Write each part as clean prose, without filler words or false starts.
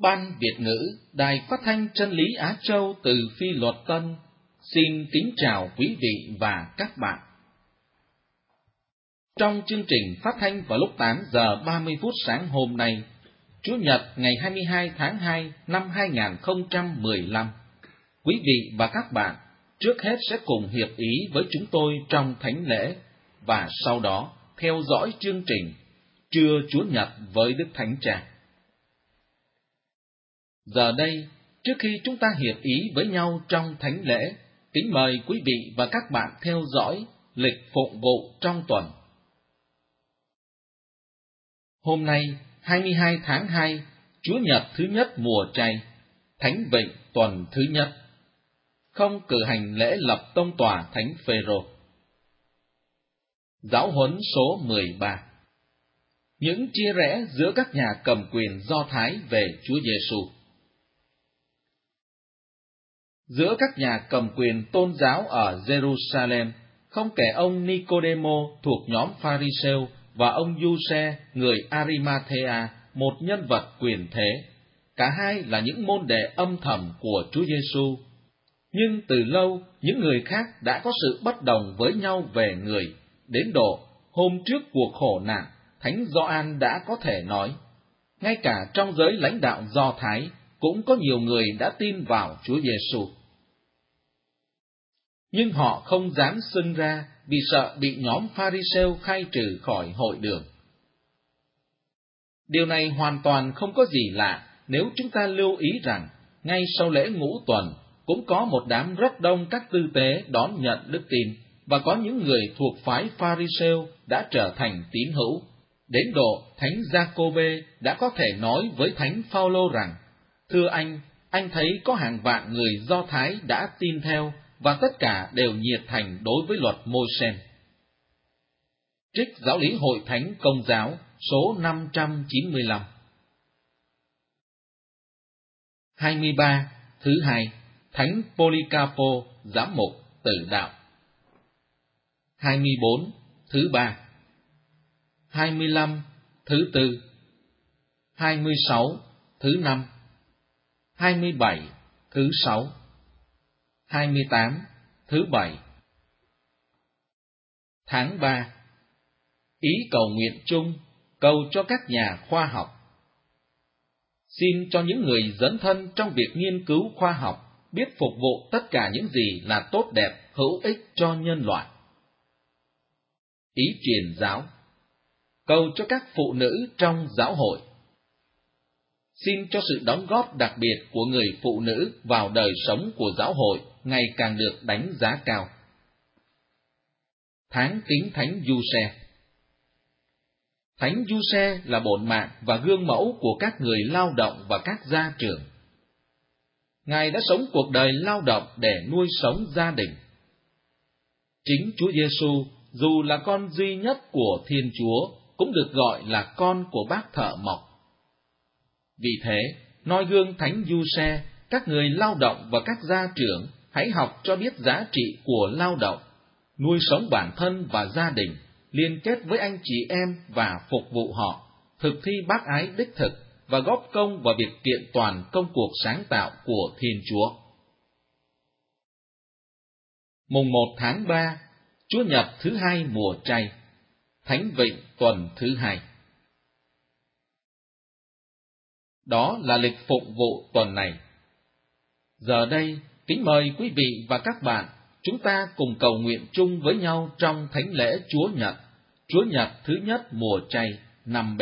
Ban Việt ngữ Đài Phát thanh Chân lý Á Châu từ Phi Luật Tân xin kính chào quý vị và các bạn. Trong chương trình phát thanh vào lúc 8 giờ 30 phút sáng hôm nay, Chủ nhật ngày 22 tháng 2 năm 2015, quý vị và các bạn trước hết sẽ cùng hiệp ý với chúng tôi trong thánh lễ và sau đó theo dõi chương trình Trưa Chúa Nhật với Đức Thánh Cha. Giờ đây, trước khi chúng ta hiệp ý với nhau trong thánh lễ, kính mời quý vị và các bạn theo dõi lịch phụng vụ trong tuần. Hôm nay, 22 tháng 2, Chúa Nhật thứ nhất mùa chay, Thánh Vịnh tuần thứ nhất. Không cử hành lễ lập tông tòa Thánh Phêrô. Giáo huấn số 13. Những chia rẽ giữa các nhà cầm quyền Do Thái về Chúa Giêsu. Giữa các nhà cầm quyền tôn giáo ở Jerusalem, không kể ông Nicodemo thuộc nhóm Pharisêu và ông Giuse người Arimathea, một nhân vật quyền thế. Cả hai là những môn đệ âm thầm của Chúa Giêsu. Nhưng từ lâu, những người khác đã có sự bất đồng với nhau về người, đến độ hôm trước cuộc khổ nạn, Thánh Gioan đã có thể nói, ngay cả trong giới lãnh đạo Do Thái cũng có nhiều người đã tin vào Chúa Giêsu. Nhưng họ không dám xưng ra vì sợ bị nhóm Pharisêu khai trừ khỏi hội đường. Điều này hoàn toàn không có gì lạ nếu chúng ta lưu ý rằng, ngay sau lễ Ngũ Tuần, cũng có một đám rất đông các tư tế đón nhận đức tin, và có những người thuộc phái Pharisêu đã trở thành tín hữu, đến độ Thánh Giacôbê đã có thể nói với Thánh Phaolô rằng, thưa anh thấy có hàng vạn người Do Thái đã tin theo, và tất cả đều nhiệt thành đối với luật Môi-se. Trích Giáo lý Hội Thánh Công giáo số 595. 23. Thứ hai, Thánh Polycarpo, giám mục Tử đạo. 24. Thứ ba. 25. Thứ tư. 26. Thứ năm. 27. Thứ sáu. 28. Thứ bảy. Tháng 3. Ý cầu nguyện chung, cầu cho các nhà khoa học. Xin cho những người dấn thân trong việc nghiên cứu khoa học biết phục vụ tất cả những gì là tốt đẹp, hữu ích cho nhân loại. Ý truyền giáo, cầu cho các phụ nữ trong giáo hội. Xin cho sự đóng góp đặc biệt của người phụ nữ vào đời sống của giáo hội ngày càng được đánh giá cao. Tháng kính Thánh Giuse. Thánh Giuse là bổn mạng và gương mẫu của các người lao động và các gia trưởng. Ngài đã sống cuộc đời lao động để nuôi sống gia đình. Chính Chúa Giêsu, dù là con duy nhất của Thiên Chúa, cũng được gọi là con của bác thợ mộc. Vì thế, noi gương Thánh Giuse, các người lao động và các gia trưởng hãy học cho biết giá trị của lao động, nuôi sống bản thân và gia đình, liên kết với anh chị em và phục vụ họ, thực thi bác ái đích thực và góp công vào việc kiện toàn công cuộc sáng tạo của Thiên Chúa. Mùng 1 tháng 3, Chúa Nhật thứ hai mùa chay, Thánh Vịnh tuần thứ hai. Đó là lịch phụng vụ tuần này. Giờ đây, kính mời quý vị và các bạn, chúng ta cùng cầu nguyện chung với nhau trong thánh lễ Chúa Nhật thứ nhất mùa chay năm B.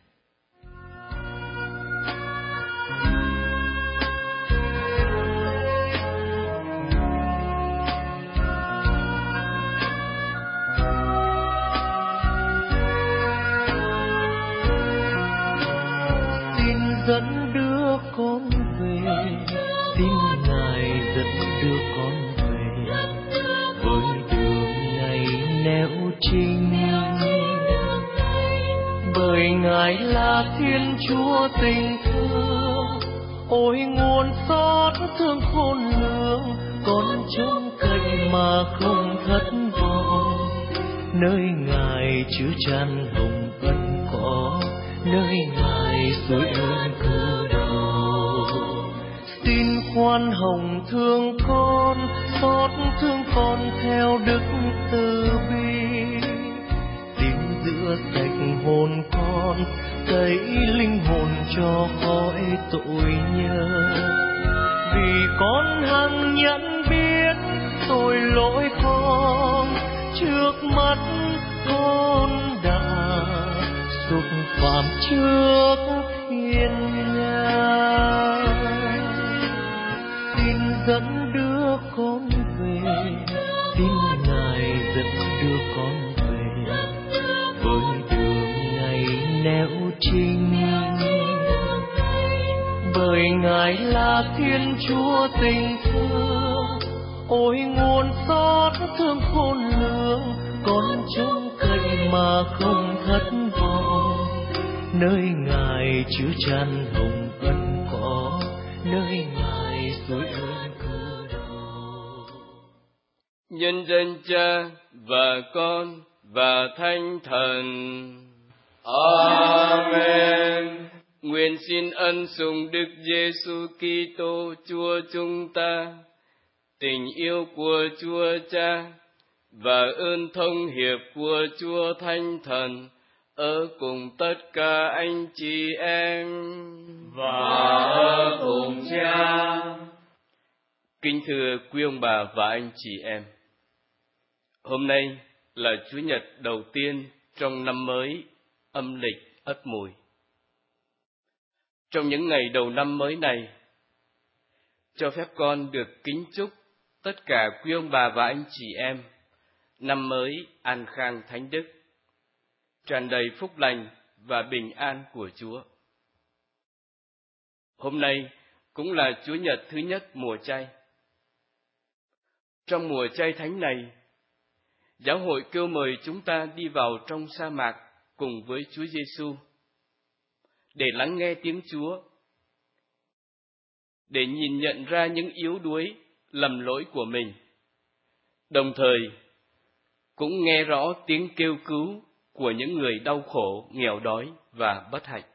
Xin dẫn đứa con về, xin Ngài dẫn đứa con về, với đường ngày nẻo trinh. Bởi Ngài là Thiên Chúa tình thương, ôi nguồn xót thương khôn lường, con trông cậy mà không thất vọng. Nơi Ngài chứa chan hồng ân có, nơi Ngài suối ơn cứu độ. khoan hồng thương con, xót thương con theo đức từ bi. Tìm rửa sạch hồn con, tẩy linh hồn cho khỏi tội nhơ. Vì con hằng nhận biết tội lỗi con, trước mắt con đã xúc phạm trước thiên nhang. Xin dẫn đưa con về, xin Ngài dẫn đưa con về với đường ngày nẻo trinh. Bởi Ngài là Thiên Chúa tình thương, ôi nguồn xót thương khôn lường, con trông cậy mà không thất vọng. Nơi Ngài chứa chan hồng ân có, nơi Ngài suối ơn cứu độ. Nhân danh Cha và Con và Thánh Thần. Amen. Nguyện xin ân sủng Đức Giêsu Kitô Chúa chúng ta, tình yêu của Chúa Cha và ơn thông hiệp của Chúa Thánh Thần ở cùng tất cả anh chị em và ở cùng Cha. Kính thưa quý ông bà và anh chị em, hôm nay là Chủ nhật đầu tiên trong năm mới âm lịch Ất Mùi. Trong những ngày đầu năm mới này, cho phép con được kính chúc tất cả quý ông bà và anh chị em năm mới an khang thánh đức, tràn đầy phúc lành và bình an của Chúa. Hôm nay cũng là Chủ nhật thứ nhất mùa chay. Trong mùa chay thánh này, Giáo hội kêu mời chúng ta đi vào trong sa mạc cùng với Chúa Giêsu để lắng nghe tiếng Chúa, để nhìn nhận ra những yếu đuối, lầm lỗi của mình, đồng thời cũng nghe rõ tiếng kêu cứu của những người đau khổ, nghèo đói và bất hạnh.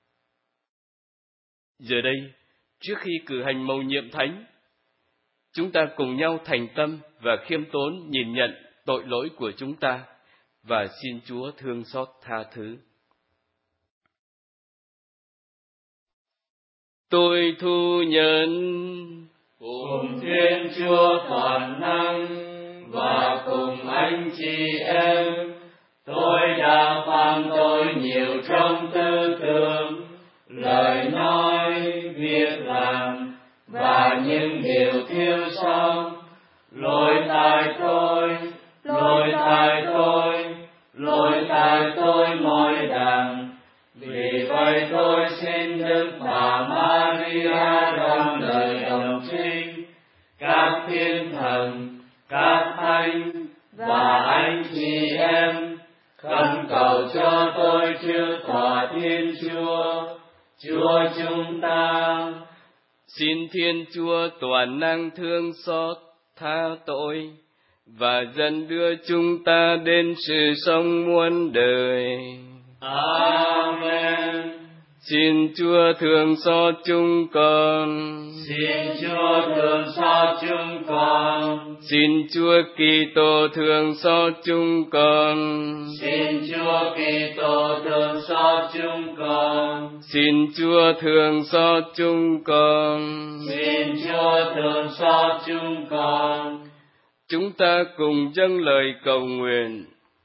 Giờ đây, trước khi cử hành mầu nhiệm thánh, chúng ta cùng nhau thành tâm và khiêm tốn nhìn nhận tội lỗi của chúng ta và xin Chúa thương xót tha thứ. Tôi thu nhận cùng Thiên Chúa toàn năng và cùng anh chị em, tôi đã phạm tội nhiều trong tư tưởng, lời nói, việc làm và những điều thiếu sót. Lỗi tại tôi, lỗi tại tôi, lỗi tại tôi mỗi đằng. Vì vậy tôi xin Đức Bà Maria trong lời đồng trinh, các thiên thần, các thánh và anh chị em khẩn cầu cho tôi trước tòa Thiên Chúa, Chúa chúng ta. Xin Thiên Chúa toàn năng thương xót tha tội và dần đưa chúng ta đến sự sống muôn đời. Amen. Xin Chúa thương xót chúng con. Xin Chúa thương xót chúng con. Xin Chúa Kitô thương xót chúng con. Xin Chúa Kitô thương xót chúng con. Xin Chúa thương xót chúng con. Xin Chúa thương xót chúng con. Chúng ta cùng dâng lời cầu nguyện.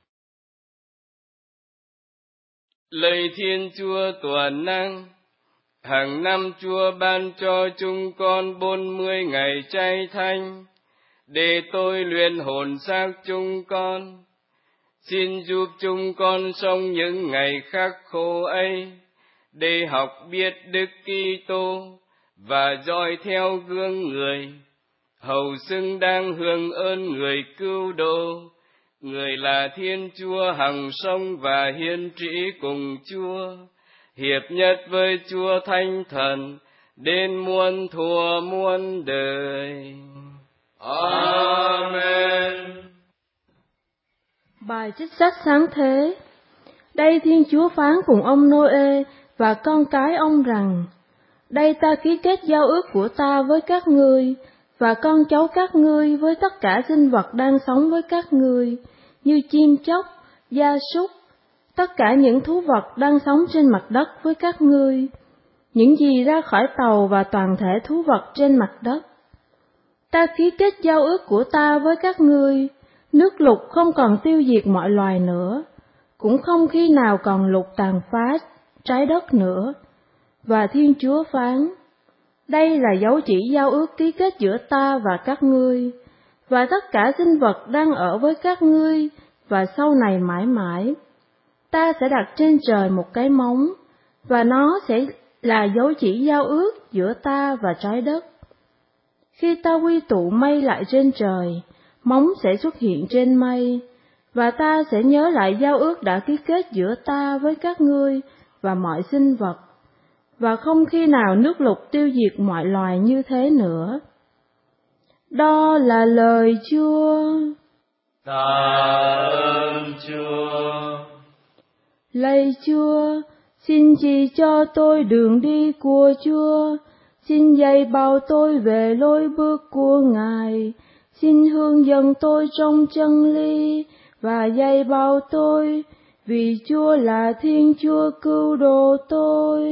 Lạy Thiên Chúa toàn năng, hàng năm Chúa ban cho chúng con 40 ngày chay thánh, để tôi luyện hồn xác chúng con. Xin giúp chúng con sống những ngày khắc khổ ấy, để học biết Đức Kitô và dõi theo gương Người, hầu xứng đáng hưởng ơn Người cứu độ. Người là Thiên Chúa hằng sống và hiên trị cùng Chúa, hiệp nhất với Chúa Thánh Thần, đến muôn thuở muôn đời. Amen. Bài trích sách sáng thế. Đây Thiên Chúa phán cùng ông Nô-ê và con cái ông rằng: Đây ta ký kết giao ước của ta với các ngươi, và con cháu các ngươi với tất cả sinh vật đang sống với các ngươi, như chim chóc, gia súc, tất cả những thú vật đang sống trên mặt đất với các ngươi, những gì ra khỏi tàu và toàn thể thú vật trên mặt đất. Ta ký kết giao ước của ta với các ngươi, nước lụt không còn tiêu diệt mọi loài nữa, cũng không khi nào còn lụt tàn phá trái đất nữa. Và Thiên Chúa phán, đây là dấu chỉ giao ước ký kết giữa ta và các ngươi, và tất cả sinh vật đang ở với các ngươi, và sau này mãi mãi. Ta sẽ đặt trên trời một cái móng, và nó sẽ là dấu chỉ giao ước giữa ta và trái đất. Khi ta quy tụ mây lại trên trời, móng sẽ xuất hiện trên mây, và ta sẽ nhớ lại giao ước đã ký kết giữa ta với các ngươi và mọi sinh vật, và không khi nào nước lụt tiêu diệt mọi loài như thế nữa. Đó là lời Chúa. Tạ ơn Chúa. Lạy Chúa, xin chỉ cho tôi đường đi của Chúa, xin dạy bảo tôi về lối bước của Ngài, xin hướng dẫn tôi trong chân lý và dạy bảo tôi, vì Chúa là Thiên Chúa cứu độ tôi.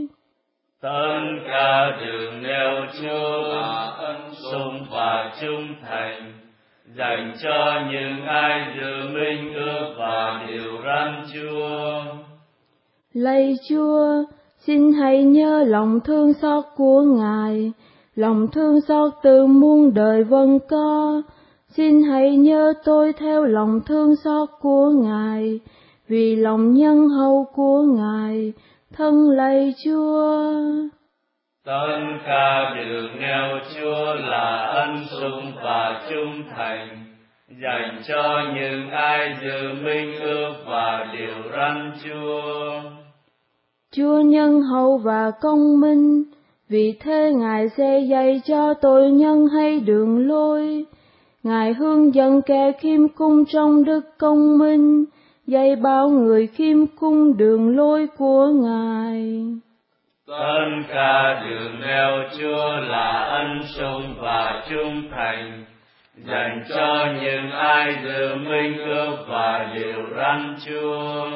Tất cả đường nêu Chúa là ân sủng và trung thành, dành cho những ai giữ minh ước và điều răn Chúa. Lạy Chúa, xin hãy nhớ lòng thương xót của Ngài, lòng thương xót từ muôn đời vâng có. Xin hãy nhớ tôi theo lòng thương xót của Ngài, vì lòng nhân hậu của Ngài, thân lạy Chúa. Tất cả đường nêu Chúa là ân sủng và trung thành, dành cho những ai giữ minh ước và điều răn Chúa. Chúa nhân hậu và công minh, vì thế Ngài sẽ dạy cho tội nhân hay đường lối. Ngài hướng dẫn kẻ khiêm cung trong đức công minh, dạy bảo người khiêm cung đường lối của Ngài. Tất cả đường nêu Chúa là ân sủng và trung thành, dành cho những ai giữ minh ước và điều răn Chúa.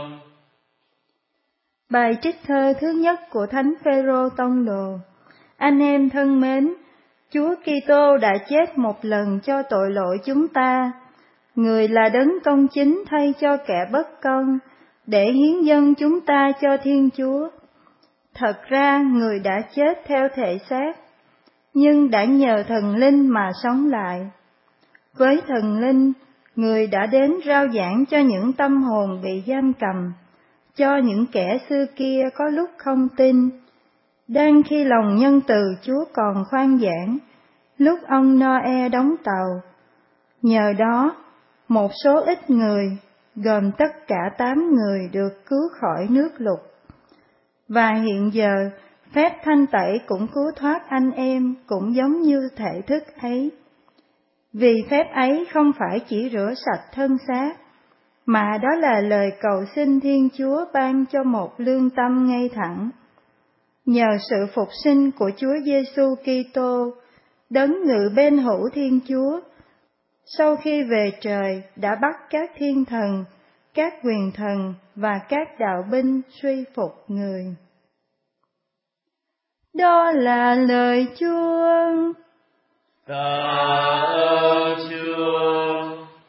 Bài trích thơ thứ nhất của Thánh Phêrô Tông Đồ. Anh em thân mến, Chúa Kitô đã chết một lần cho tội lỗi chúng ta. Người là đấng công chính thay cho kẻ bất công, để hiến dâng chúng ta cho Thiên Chúa. Thật ra người đã chết theo thể xác, nhưng đã nhờ thần linh mà sống lại. Với thần linh, người đã đến rao giảng cho những tâm hồn bị giam cầm, cho những kẻ xưa kia có lúc không tin, đang khi lòng nhân từ Chúa còn khoan giảng, lúc ông Noe đóng tàu. Nhờ đó, một số ít người, gồm tất cả 8 người được cứu khỏi nước lụt. Và hiện giờ, phép thanh tẩy cũng cứu thoát anh em cũng giống như thể thức ấy. Vì phép ấy không phải chỉ rửa sạch thân xác, mà đó là lời cầu xin Thiên Chúa ban cho một lương tâm ngay thẳng. Nhờ sự phục sinh của Chúa Giêsu Kitô, đấng ngự bên hữu Thiên Chúa, sau khi về trời đã bắt các thiên thần, các quyền thần và các đạo binh suy phục người. Đó là lời Chúa. Tạ ơn Chúa.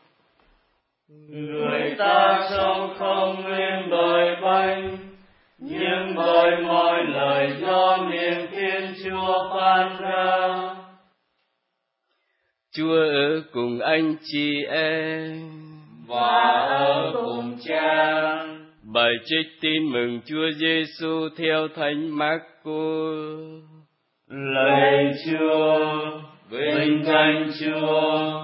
Người ta sống không nguyên bởi bánh, nhưng bởi mọi lời do miệng Thiên Chúa phán ra. Chúa ở cùng anh chị em và ở cùng cha. Bài trích tin mừng Chúa Giêsu theo Thánh Mác-cô. Lạy Chúa, vinh danh Chúa.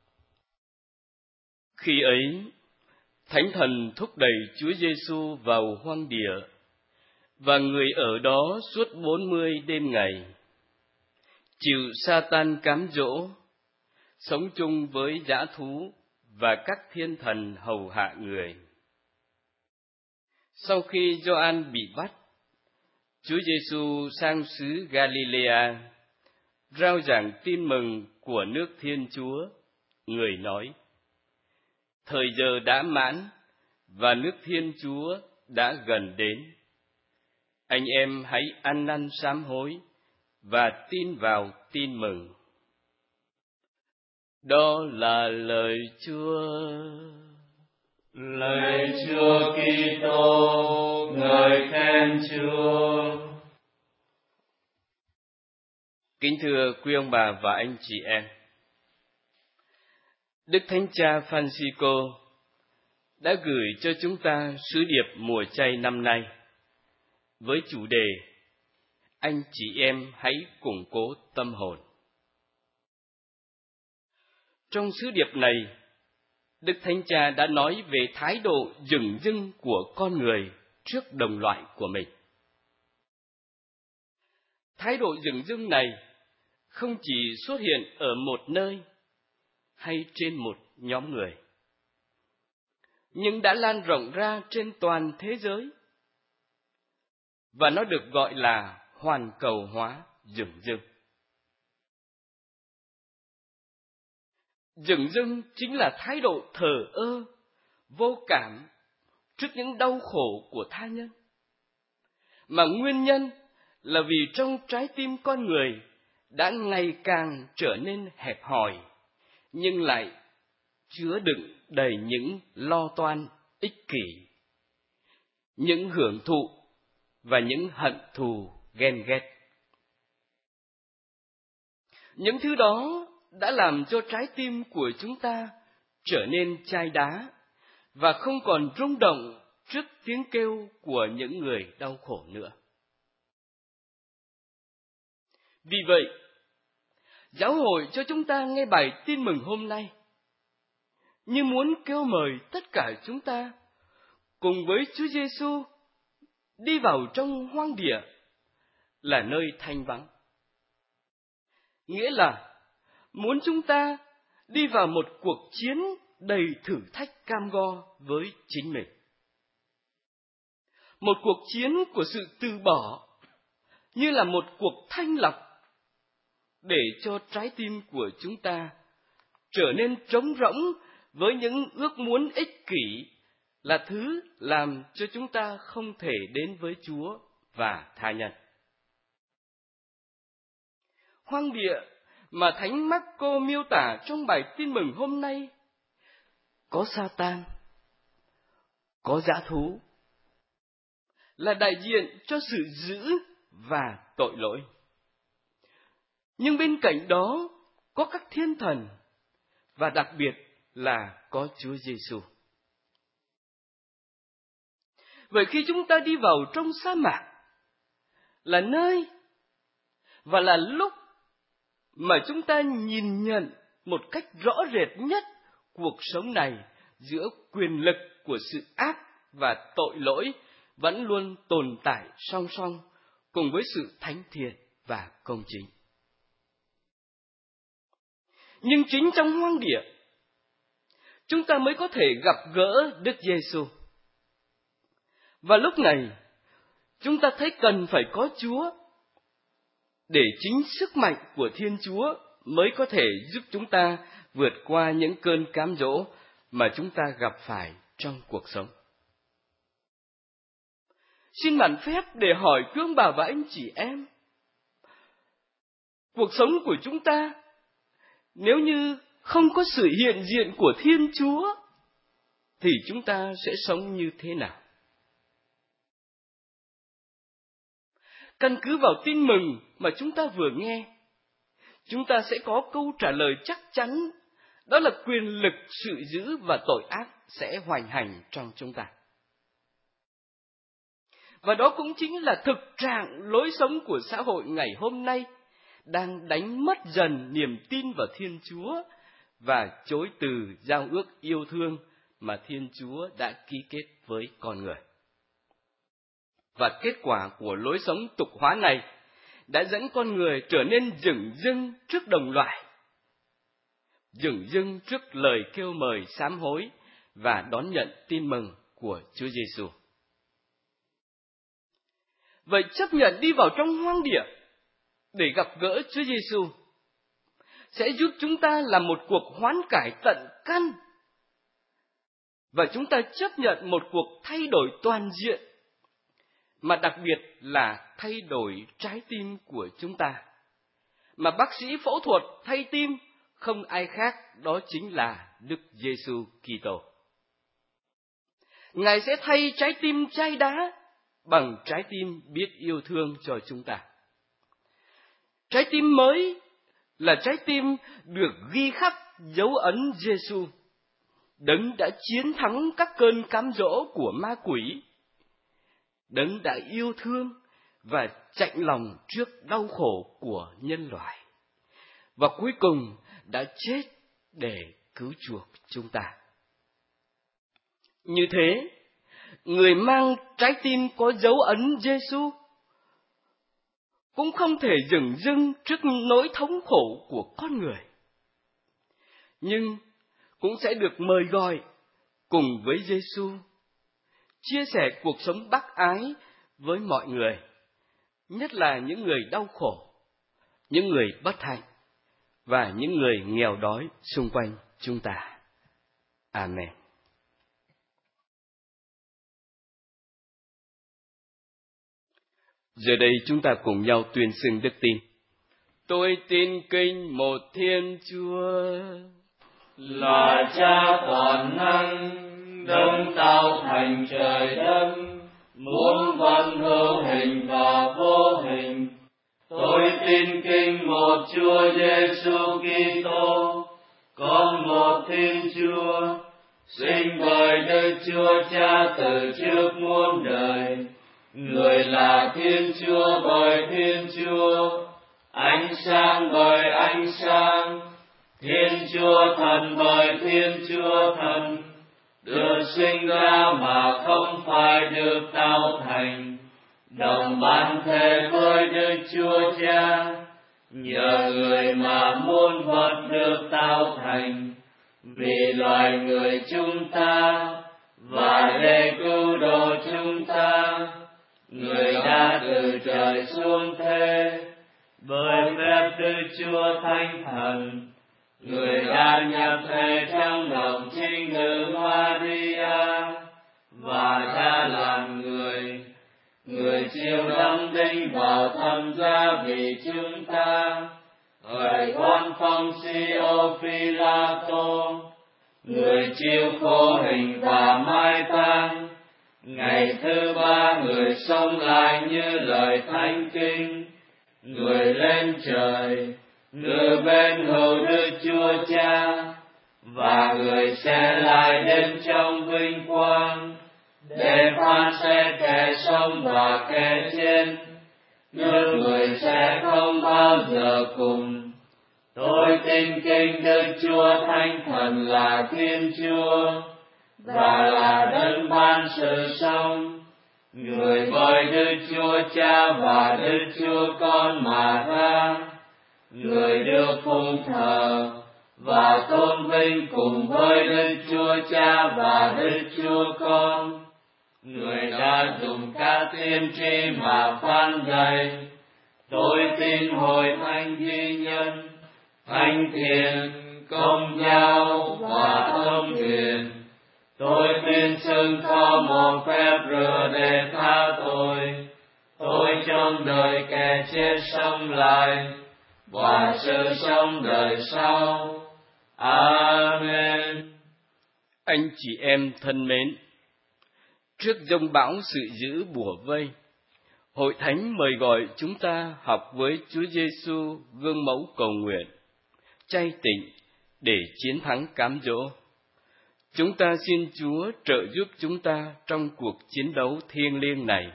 Khi ấy, Thánh Thần thúc đẩy Chúa Giêsu vào hoang địa, và người ở đó suốt 40 đêm ngày, chịu Sa-tan cám dỗ, sống chung với dã thú và các thiên thần hầu hạ người. Sau khi Gioan bị bắt, Chúa Giêsu sang xứ Galilea, rao giảng tin mừng của nước Thiên Chúa. Người nói: thời giờ đã mãn và nước Thiên Chúa đã gần đến. Anh em hãy ăn năn sám hối và tin vào tin mừng. Đó là lời Chúa. Lạy Chúa Kitô, ngợi khen Chúa. Kính thưa quý ông bà và anh chị em, Đức Thánh Cha Francisco đã gửi cho chúng ta sứ điệp mùa chay năm nay với chủ đề Anh chị em hãy củng cố tâm hồn. Trong sứ điệp này, Đức Thánh Cha đã nói về thái độ dửng dưng của con người trước đồng loại của mình. Thái độ dửng dưng này không chỉ xuất hiện ở một nơi hay trên một nhóm người, nhưng đã lan rộng ra trên toàn thế giới, và nó được gọi là hoàn cầu hóa dửng dưng. Dửng dưng chính là thái độ thờ ơ, vô cảm trước những đau khổ của tha nhân, mà nguyên nhân là vì trong trái tim con người đã ngày càng trở nên hẹp hòi, nhưng lại chứa đựng đầy những lo toan ích kỷ, những hưởng thụ và những hận thù ghen ghét. Những thứ đó đã làm cho trái tim của chúng ta trở nên chai đá và không còn rung động trước tiếng kêu của những người đau khổ nữa. Vì vậy, giáo hội cho chúng ta nghe bài tin mừng hôm nay như muốn kêu mời tất cả chúng ta cùng với Chúa Giêsu đi vào trong hoang địa, là nơi thanh vắng. Nghĩa là muốn chúng ta đi vào một cuộc chiến đầy thử thách cam go với chính mình. Một cuộc chiến của sự từ bỏ, như là một cuộc thanh lọc, để cho trái tim của chúng ta trở nên trống rỗng với những ước muốn ích kỷ, là thứ làm cho chúng ta không thể đến với Chúa và tha nhân. Hoang địa mà Thánh Marco miêu tả trong bài tin mừng hôm nay có Sa-tan, có dã thú, là đại diện cho sự dữ và tội lỗi. Nhưng bên cạnh đó có các thiên thần, và đặc biệt là có Chúa Giêsu. Vậy khi chúng ta đi vào trong sa mạc, là nơi và là lúc mà chúng ta nhìn nhận một cách rõ rệt nhất cuộc sống này giữa quyền lực của sự ác và tội lỗi vẫn luôn tồn tại song song cùng với sự thánh thiện và công chính. Nhưng chính trong hoang địa, chúng ta mới có thể gặp gỡ Đức Giêsu. Và lúc này, chúng ta thấy cần phải có Chúa, để chính sức mạnh của Thiên Chúa mới có thể giúp chúng ta vượt qua những cơn cám dỗ mà chúng ta gặp phải trong cuộc sống. Xin mạn phép để hỏi quý ông bà và anh chị em, cuộc sống của chúng ta nếu như không có sự hiện diện của Thiên Chúa thì chúng ta sẽ sống như thế nào? Căn cứ vào tin mừng mà chúng ta vừa nghe, chúng ta sẽ có câu trả lời chắc chắn, đó là quyền lực, sự dữ và tội ác sẽ hoành hành trong chúng ta. Và đó cũng chính là thực trạng lối sống của xã hội ngày hôm nay, đang đánh mất dần niềm tin vào Thiên Chúa và chối từ giao ước yêu thương mà Thiên Chúa đã ký kết với con người. Và kết quả của lối sống tục hóa này đã dẫn con người trở nên dửng dưng trước đồng loại, dửng dưng trước lời kêu mời sám hối và đón nhận tin mừng của Chúa Giêsu. Vậy chấp nhận đi vào trong hoang địa để gặp gỡ Chúa Giêsu sẽ giúp chúng ta làm một cuộc hoán cải tận căn, và chúng ta chấp nhận một cuộc thay đổi toàn diện, mà đặc biệt là thay đổi trái tim của chúng ta. Mà bác sĩ phẫu thuật thay tim không ai khác, đó chính là Đức Giêsu Kitô. Ngài sẽ thay trái tim chai đá bằng trái tim biết yêu thương cho chúng ta. Trái tim mới là trái tim được ghi khắc dấu ấn Giêsu, Đấng đã chiến thắng các cơn cám dỗ của ma quỷ, Đấng đã yêu thương và chạnh lòng trước đau khổ của nhân loại, và cuối cùng đã chết để cứu chuộc chúng ta. Như thế, người mang trái tim có dấu ấn Giêsu cũng không thể dửng dưng trước nỗi thống khổ của con người, nhưng cũng sẽ được mời gọi cùng với Giêsu chia sẻ cuộc sống bác ái với mọi người, nhất là những người đau khổ, những người bất hạnh và những người nghèo đói xung quanh chúng ta. Amen. Giờ đây chúng ta cùng nhau tuyên xưng đức tin. Tôi tin kính một Thiên Chúa, là Cha toàn năng, Đấng tạo thành trời đất, muôn vật hữu hình và vô hình. Tôi tin kính một Chúa Giêsu Kitô, con một Thiên Chúa, sinh bởi Đức Chúa Cha từ trước muôn đời. Người là Thiên Chúa bởi Thiên Chúa, ánh sáng bởi ánh sáng, Thiên Chúa Thần bởi Thiên Chúa Thần, được sinh ra mà không phải được tạo thành, đồng bản thể với Đức Chúa Cha, nhờ người mà muôn vật được tạo thành, vì loài người chúng ta và để cứu độ chúng ta. Người đã từ trời xuống thế, bởi phép Đức Chúa Thánh Thần, người đã nhập thể trong lòng trinh nữ Maria, và đã làm người. Người chịu đóng đinh vào thập giá vì chúng ta, hỡi quan phong Sio Phi-la-tô. Người chịu khổ hình và mai táng, ngày thứ ba người sống lại như lời thánh kinh. Người lên trời, ngự bên hữu Đức Chúa Cha, và người sẽ lại đến trong vinh quang, để phán xét kẻ sống và kẻ chết. Nước người sẽ không bao giờ cùng. Tôi tin kính Đức Chúa Thánh Thần là Thiên Chúa, và là Đấng ban sự sống, người bởi Đức Chúa Cha và Đức Chúa Con mà ra. Người được phụng thờ và tôn vinh cùng với Đức Chúa Cha và Đức Chúa Con. Người đã dùng các tiên tri mà phán dạy. Tôi tin hội thánh duy nhân, thánh thiện, công giáo và thông truyền. Tôi tin xưng có một phép rửa để tha tội. Tôi trong đời kẻ chết sống lại, và sự sống đời sau. Amen. Anh chị em thân mến, trước dông bão sự dữ bủa vây, Hội Thánh mời gọi chúng ta học với Chúa Giêsu gương mẫu cầu nguyện, chay tịnh để chiến thắng cám dỗ. Chúng ta xin Chúa trợ giúp chúng ta trong cuộc chiến đấu thiêng liêng này.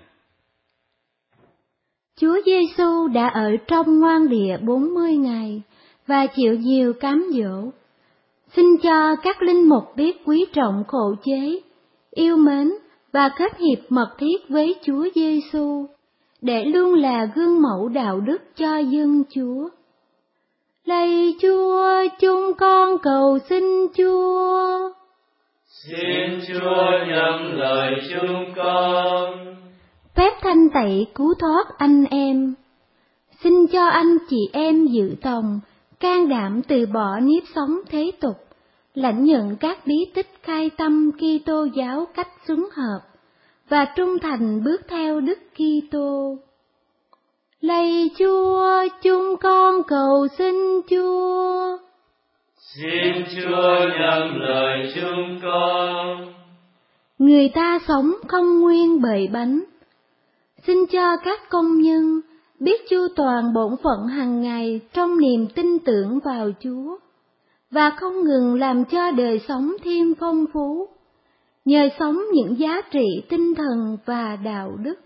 Chúa Giêsu đã ở trong ngoan địa 40 ngày và chịu nhiều cám dỗ. Xin cho các linh mục biết quý trọng khổ chế, yêu mến và kết hiệp mật thiết với Chúa Giêsu, để luôn là gương mẫu đạo đức cho dân Chúa. Lạy Chúa, chúng con cầu xin Chúa. Xin Chúa nhậm lời chúng con. Phép thanh tẩy cứu thoát anh em. Xin cho anh chị em dự tòng, can đảm từ bỏ nếp sống thế tục, lãnh nhận các bí tích khai tâm Kitô giáo cách xứng hợp và trung thành bước theo Đức Kitô. Lạy Chúa, chúng con cầu xin Chúa. Xin Chúa nhận lời chúng con. Người ta sống không nguyên bầy bánh. Xin cho các công nhân biết chu toàn bổn phận hàng ngày trong niềm tin tưởng vào Chúa, và không ngừng làm cho đời sống thêm phong phú, nhờ sống những giá trị tinh thần và đạo đức.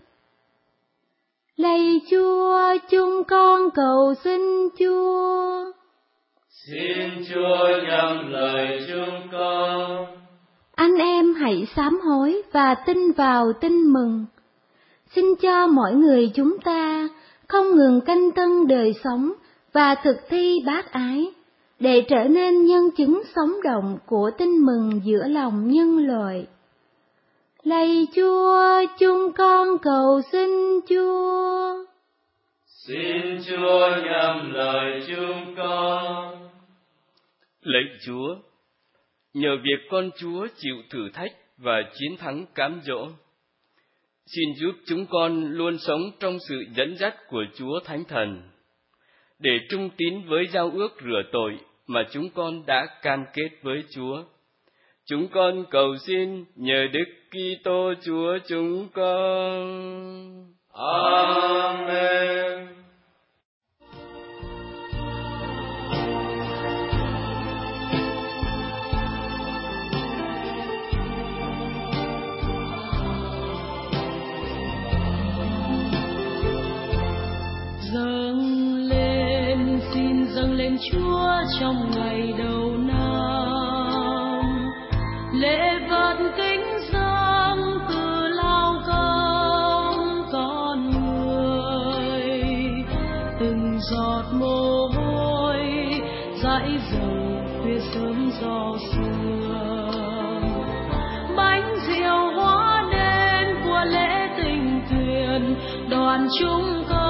Lạy Chúa, chúng con cầu xin Chúa. Xin Chúa nhận lời chúng con. Anh em hãy sám hối và tin vào tin mừng. Xin cho mọi người chúng ta không ngừng canh tân đời sống và thực thi bác ái, để trở nên nhân chứng sống động của tin mừng giữa lòng nhân loại. Lạy Chúa, chúng con cầu xin Chúa. Xin Chúa nhậm lời chúng con. Lạy Chúa, nhờ việc con Chúa chịu thử thách và chiến thắng cám dỗ, xin giúp chúng con luôn sống trong sự dẫn dắt của Chúa Thánh Thần, để trung tín với giao ước rửa tội mà chúng con đã cam kết với Chúa. Chúng con cầu xin nhờ Đức Kitô Chúa chúng con. Amen. Dâng lên, xin dâng lên Chúa trong ngày đầu năm, lễ vật kính dâng từ lao công con người, từng giọt mồ hôi dãi dầu khuya sớm gió sương, bánh rượu hóa đêm của lễ tình tuyển đoàn chúng con.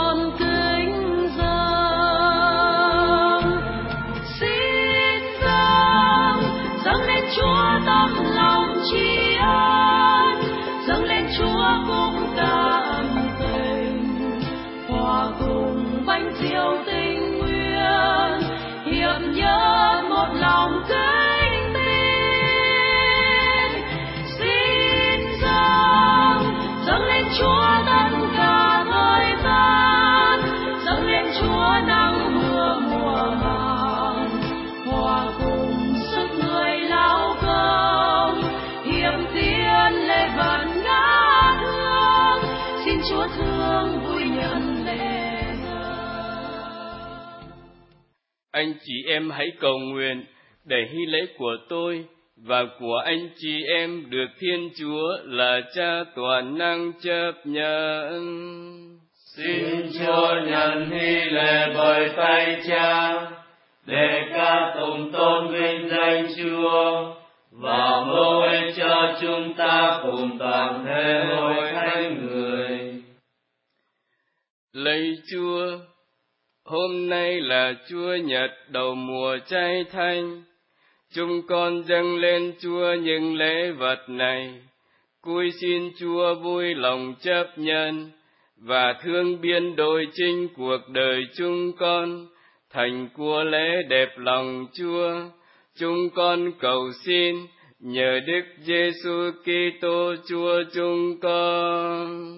Anh chị em hãy cầu nguyện để hy lễ của tôi và của anh chị em được Thiên Chúa là Cha toàn năng chấp nhận. Xin Chúa nhận hy lễ bởi tay Cha, để ca tụng tôn vinh danh Chúa và mưu ích cho chúng ta cùng toàn thể hội thánh người. Lạy Chúa, hôm nay là Chúa Nhật đầu mùa Chay Thanh, chúng con dâng lên Chúa những lễ vật này, cúi xin Chúa vui lòng chấp nhận và thương biên đổi chinh cuộc đời chúng con thành của lễ đẹp lòng Chúa. Chúng con cầu xin nhờ Đức Giêsu Kitô Chúa chúng con.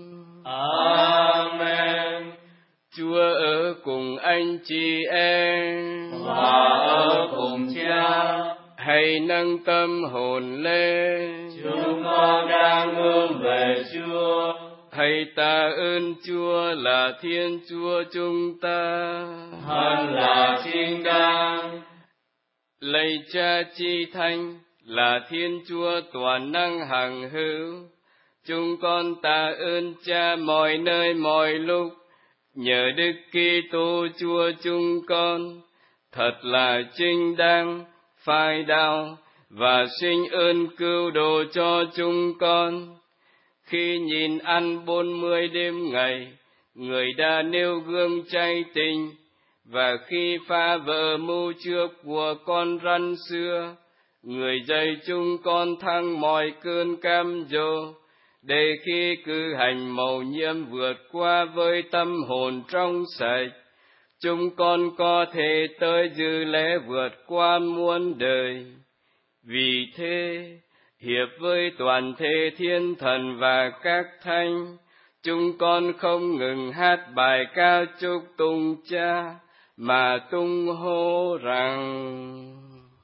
Amen. Chúa ở cùng anh chị em và ở cùng Cha. Hãy nâng tâm hồn lên, chúng con đang hướng về Chúa. Hãy tạ ơn Chúa là Thiên Chúa chúng ta, Thần là chính đáng. Lạy Cha chi thánh là Thiên Chúa toàn năng hằng hữu, chúng con tạ ơn Cha mọi nơi mọi lúc, nhờ Đức Kitô Chúa chúng con, thật là chính đáng, phái đạo và sinh ơn cứu độ cho chúng con. Khi nhìn ăn 40 đêm ngày, người đã nêu gương chay tình, và khi pha vợ mưu trước của con rắn xưa, người dạy chúng con thăng mọi cơn cam dỗ, để khi cử hành mầu nhiệm vượt qua với tâm hồn trong sạch, chúng con có thể tới dự lễ vượt qua muôn đời. Vì thế, hiệp với toàn thể thiên thần và các thánh, chúng con không ngừng hát bài ca chúc tụng Cha, mà tung hô rằng: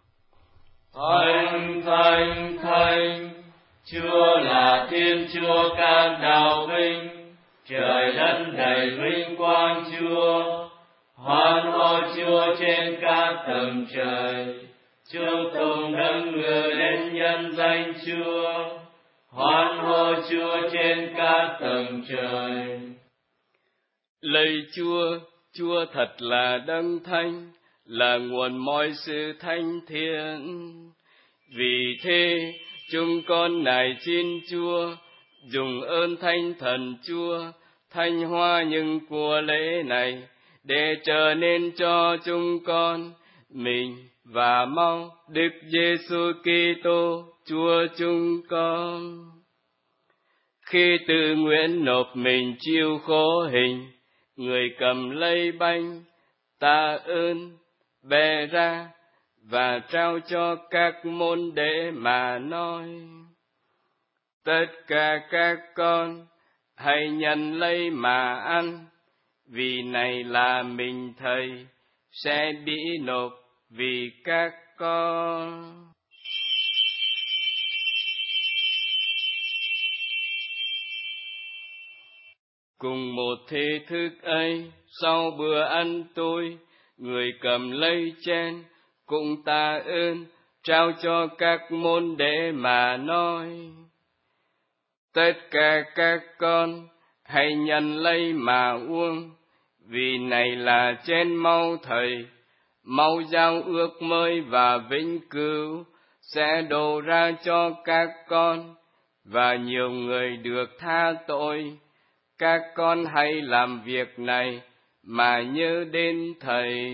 Thánh, Thánh, Thánh, Chúa là Thiên Chúa các đạo vinh, trời đất đầy vinh quang Chúa. Hoan hô Chúa trên các tầng trời, chúc tụng đấng ngự đến nhân danh Chúa. Hoan hô Chúa trên các tầng trời. Lạy Chúa, Chúa thật là đấng thánh, là nguồn mọi sự thánh thiện. Vì thế, chúng con nài xin Chúa dùng ơn Thánh Thần Chúa thanh hóa những của lễ này, để trở nên cho chúng con mình và mau Đức Giêsu Kitô Chúa chúng con. Khi tự nguyện nộp mình chịu khổ hình, người cầm lấy bánh, tạ ơn, bẻ ra và trao cho các môn đệ mà nói: Tất cả các con hãy nhận lấy mà ăn, vì này là mình Thầy sẽ bị nộp vì các con. Cùng một thế thức ấy, sau bữa ăn tối, người cầm lấy chén, cũng tạ ơn, trao cho các môn đệ mà nói: Tất cả các con hãy nhận lấy mà uống, vì này là chén máu Thầy, máu giao ước mới và vĩnh cửu, sẽ đổ ra cho các con, và nhiều người được tha tội. Các con hãy làm việc này mà nhớ đến Thầy.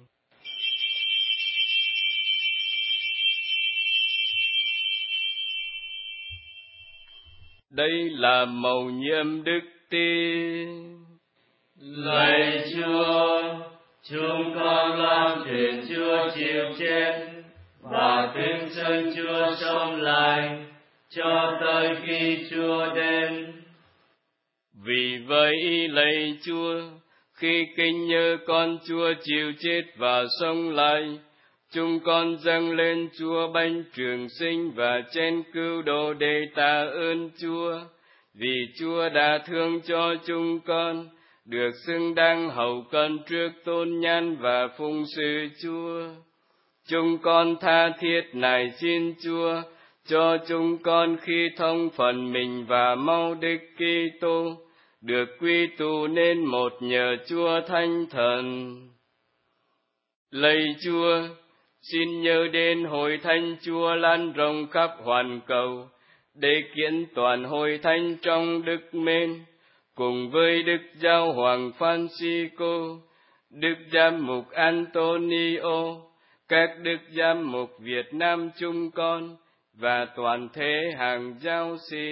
Đây là mầu nhiệm đức tin. Lạy Chúa, chúng con làm thuyền Chúa chịu chết và tin chân Chúa sống lại cho tới khi Chúa đến. Vì vậy lạy Chúa, khi kinh nhớ con Chúa chịu chết và sống lại, chúng con dâng lên Chúa bánh trường sinh và chén cứu độ để tạ ơn Chúa, vì Chúa đã thương cho chúng con, được xứng đáng hầu cận trước tôn nhan và phụng sự Chúa. Chúng con tha thiết nài xin Chúa cho chúng con khi thông phần mình và mau Đức Kitô, được quy tụ nên một nhờ Chúa Thánh Thần. Lạy Chúa, xin nhớ đến hội thánh Chúa lan rộng khắp hoàn cầu, để kiện toàn hội thánh trong đức mến, cùng với Đức Giáo hoàng Francisco, Đức Giám mục Antonio, các Đức Giám mục Việt Nam chúng con, và toàn thể hàng giáo sĩ.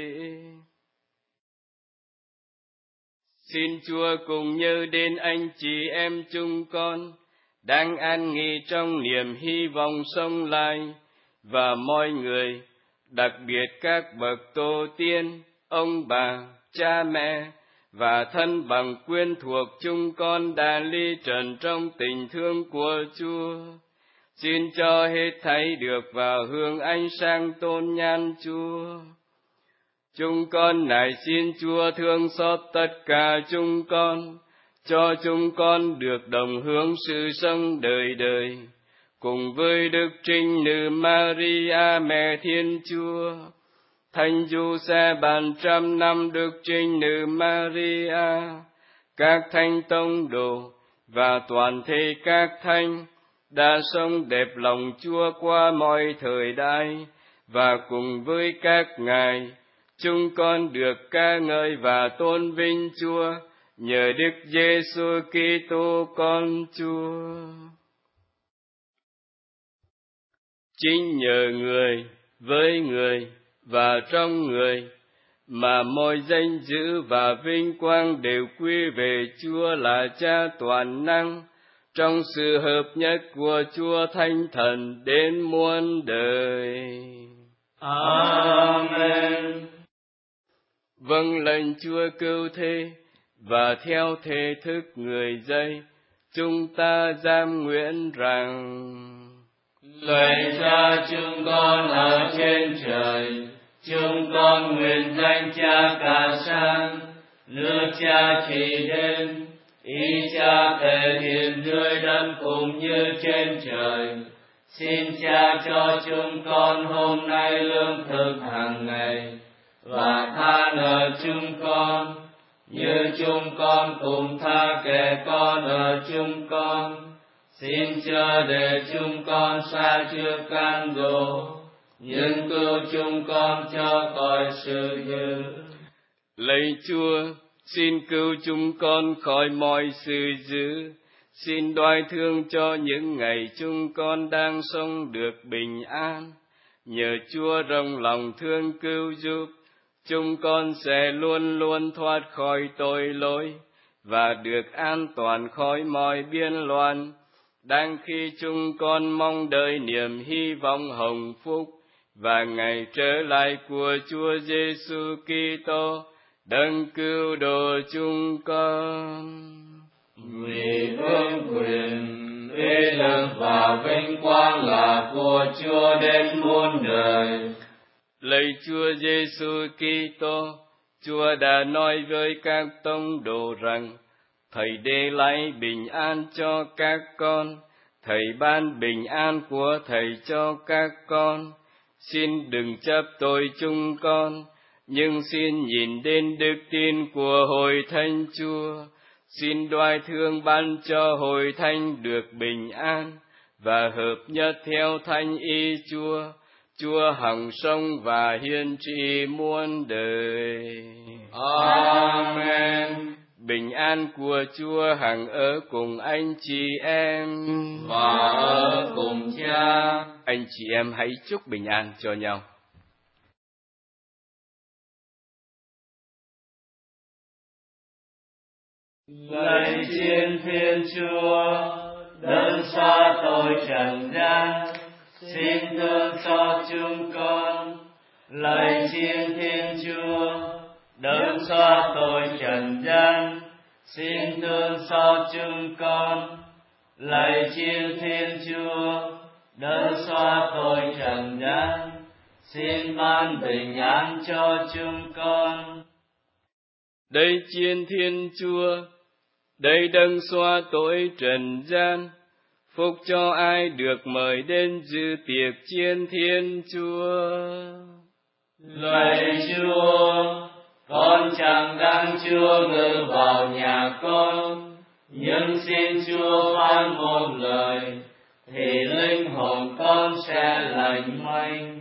Xin Chúa cùng nhớ đến anh chị em chúng con, đang an nghỉ trong niềm hy vọng sống lại, và mọi người, đặc biệt các bậc tổ tiên, ông bà, cha mẹ, và thân bằng quyến thuộc chúng con đã ly trần trong tình thương của Chúa. Xin cho hết thảy được vào hương ánh sáng tôn nhan Chúa. Chúng con nài xin Chúa thương xót tất cả chúng con, cho chúng con được đồng hướng sự sống đời đời, cùng với Đức Trinh Nữ Maria Mẹ Thiên Chúa, Thánh Giuse bàn trăm năm Đức Trinh Nữ Maria, các thánh tông đồ và toàn thể các thánh đã sống đẹp lòng Chúa qua mọi thời đại, và cùng với các ngài chúng con được ca ngợi và tôn vinh Chúa nhờ Đức Giêsu Kitô con Chúa. Chính nhờ Người, với Người và trong Người mà mọi danh dự và vinh quang đều quy về Chúa là Cha toàn năng, trong sự hợp nhất của Chúa Thánh Thần đến muôn đời. Amen. Vâng lệnh Chúa cứu thế và theo thể thức người dạy, chúng ta giam nguyện rằng: Lạy Cha chúng con ở trên trời, chúng con nguyện danh Cha cả sáng, nước Cha trị đến, ý Cha thể hiện dưới đất cũng như trên trời. Xin Cha cho chúng con hôm nay lương thực hàng ngày, và tha nợ chúng con, như chúng con cũng tha kẻ có nợ chúng con. Xin chớ để chúng con sa trước cám dỗ, nhưng cứu chúng con cho khỏi sự dữ. Lạy Chúa, xin cứu chúng con khỏi mọi sự dữ. Xin đoái thương cho những ngày chúng con đang sống được bình an. Nhờ Chúa rộng lòng thương cứu giúp, chúng con sẽ luôn luôn thoát khỏi tội lỗi và được an toàn khỏi mọi biên loạn. Đang khi chúng con mong đợi niềm hy vọng hồng phúc và ngày trở lại của Chúa Giêsu Kitô, đấng cứu độ chúng con. Vì vương quyền, uy lực và vinh quang là của Chúa đến muôn đời. Lạy Chúa Giêsu Kitô, Chúa đã nói với các tông đồ rằng: Thầy để lại bình an cho các con, Thầy ban bình an của Thầy cho các con. Xin đừng chấp tội chúng con, nhưng xin nhìn đến đức tin của Hội Thánh Chúa. Xin đoái thương ban cho Hội Thánh được bình an và hợp nhất theo thánh ý Chúa. Chúa hằng sống và hiên trị muôn đời. Amen. Bình an của Chúa hằng ở cùng anh chị em và ở cùng Cha. Anh chị em hãy chúc bình an cho nhau. Lạy Thiên Thiên Chúa, đấng xóa tội trần gian, xin thương cho chúng con. Lạy Thiên Thiên Chúa, đấng xóa tội trần gian, xin thương cho chúng con. Lạy Thiên Thiên Chúa, đấng xóa tội trần gian, xin ban bình an cho chúng con. Đây Thiên Thiên Chúa, đây đấng xóa tội trần gian, phúc cho ai được mời đến dự tiệc Chiên Thiên Chúa. Lạy Chúa, con chẳng đáng Chúa ngự vào nhà con, nhưng xin Chúa phán một lời, thì linh hồn con sẽ lành mạnh.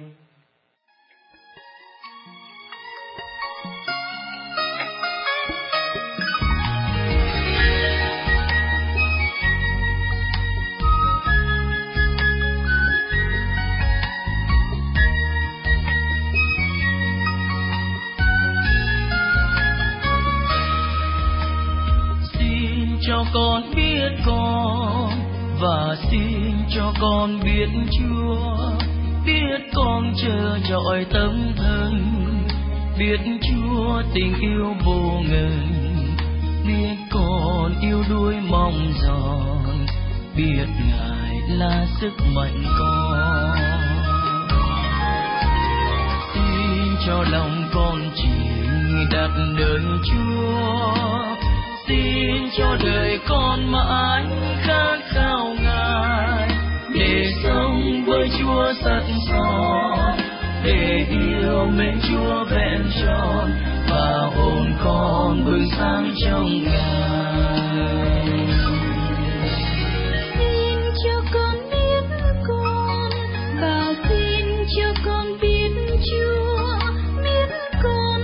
Cho con biết con và xin cho con biết Chúa, biết con chờ trọi tâm thân, biết Chúa tình yêu vô ngần, biết con yêu đuối mong giòn, biết Ngài là sức mạnh con. Xin cho lòng con chỉ đặt nơi Chúa, xin cho đời con mãi khát khao Ngài, để sống với Chúa sẵn son, để yêu mến Chúa vẹn tròn, và hồn con bừng sáng trong Ngài. Xin cho con biết con và xin cho con biết Chúa, biết con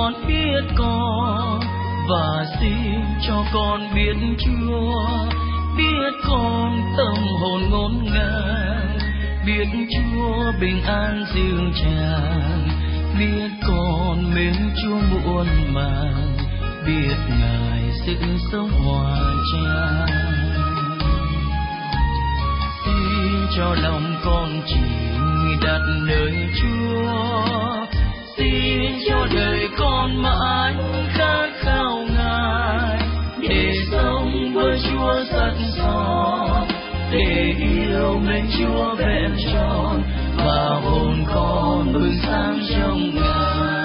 con biết con, và xin cho con biết Chúa, biết con tâm hồn ngổn ngang, biết Chúa bình an dịu dàng, biết con mến Chúa muôn màng, biết Ngài sự sống hòa trang. Xin cho lòng con chỉ đặt nơi Chúa, xin cho đời con mãi khát khao Ngài, để sống với Chúa rất son, để yêu mến Chúa vẹn tròn, và hồn con bừng sáng trong Ngài.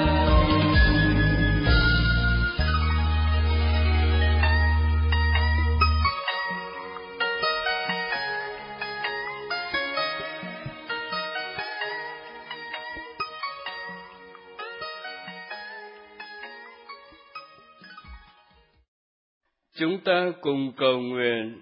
Chúng ta cùng cầu nguyện.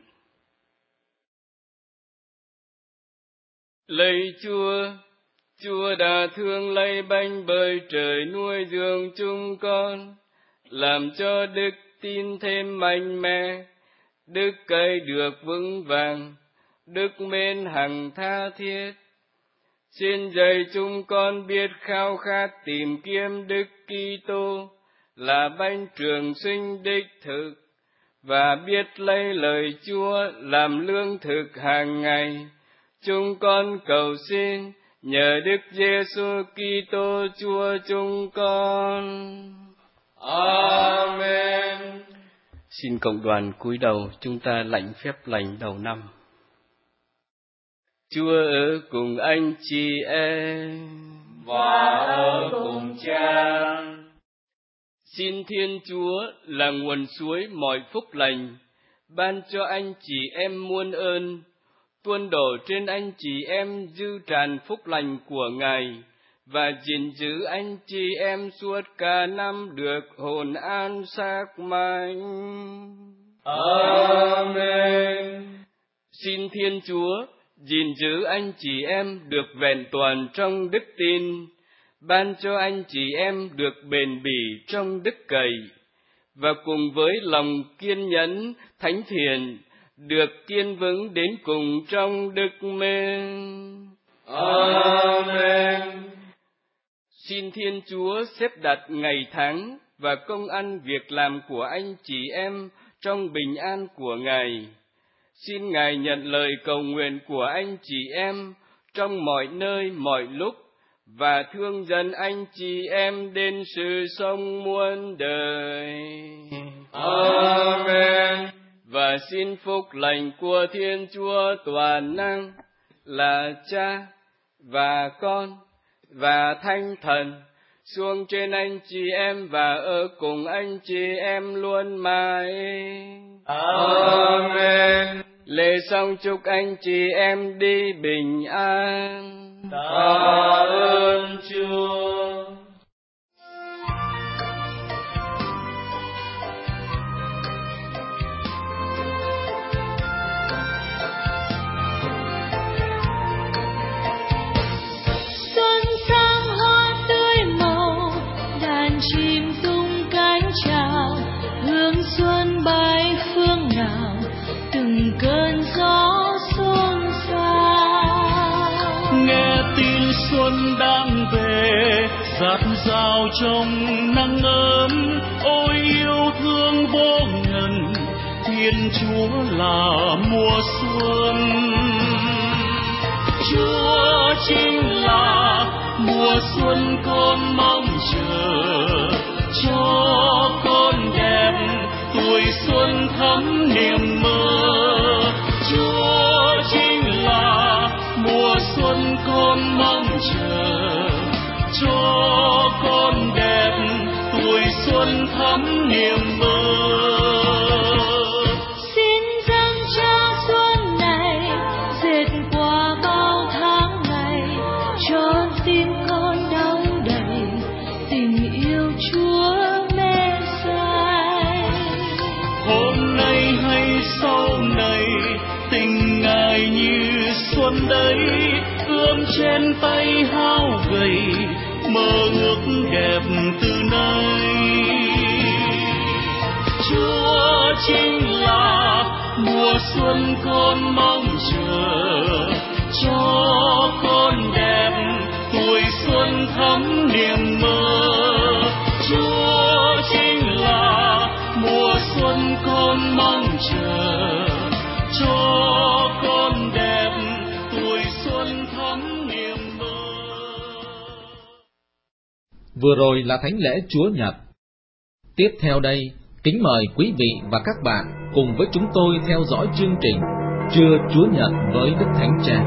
Lạy Chúa, Chúa đã thương lay bánh bởi trời nuôi dưỡng chúng con, làm cho đức tin thêm mạnh mẽ, đức cậy được vững vàng, đức mến hằng tha thiết. Xin dạy chúng con biết khao khát tìm kiếm Đức Kitô là bánh trường sinh đích thực, và biết lấy lời Chúa làm lương thực hàng ngày. Chúng con cầu xin nhờ Đức Giêsu Kitô Chúa chúng con. Amen. Xin cộng đoàn cúi đầu, chúng ta lãnh phép lành đầu năm. Chúa ở cùng anh chị em và ở cùng Cha. Xin Thiên Chúa là nguồn suối mọi phúc lành, ban cho anh chị em muôn ơn, tuôn đổ trên anh chị em dư tràn phúc lành của Ngài, và gìn giữ anh chị em suốt cả năm được hồn an xác mạnh. Amen. Xin Thiên Chúa gìn giữ anh chị em được vẹn toàn trong đức tin, ban cho anh chị em được bền bỉ trong đức cậy, và cùng với lòng kiên nhẫn thánh thiện được kiên vững đến cùng trong đức mến. Amen. Xin Thiên Chúa xếp đặt ngày tháng và công ăn việc làm của anh chị em trong bình an của Ngài. Xin Ngài nhận lời cầu nguyện của anh chị em trong mọi nơi mọi lúc, và thương dẫn anh chị em đến sự sống muôn đời. Amen. Và xin phúc lành của Thiên Chúa toàn năng là Cha và Con và Thánh Thần xuống trên anh chị em và ở cùng anh chị em luôn mãi. Amen. Lễ xong chúc anh chị em đi bình an. Tạ ơn Chúa. Xuân sang hoa tươi màu, đàn chim tung cánh chào, hương xuân bay phương nào, từng cơn gió xôn xao. Nghe tin xuân đang về, dạt dào trong nắng ấm, ôi yêu thương vô ngần, Thiên Chúa là mùa xuân. Chúa chính là mùa xuân con mong chờ, cho con đẹp tuổi xuân thắm niềm mơ. Chúa chính là mùa xuân con mong chờ, cho con đẹp tuổi xuân thắm niềm mơ. Xin dâng cha xuân này dệt qua bao tháng ngày, cho tim con đau đầy tình yêu Chúa mê say. Hôm nay hay sau này, tình Ngài như xuân đấy, ươm trên tay hao gầy, mơ ước đẹp từ nay. Chúa chính là mùa xuân con mong chờ, cho con đẹp tuổi xuân thắm niềm mơ. Chúa chính là mùa xuân con mong chờ, cho con đẹp tuổi xuân thắm niềm mơ. Vừa rồi là thánh lễ Chúa Nhật. Tiếp theo đây, kính mời quý vị và các bạn cùng với chúng tôi theo dõi chương trình Trưa Chúa Nhật với Đức Thánh Cha.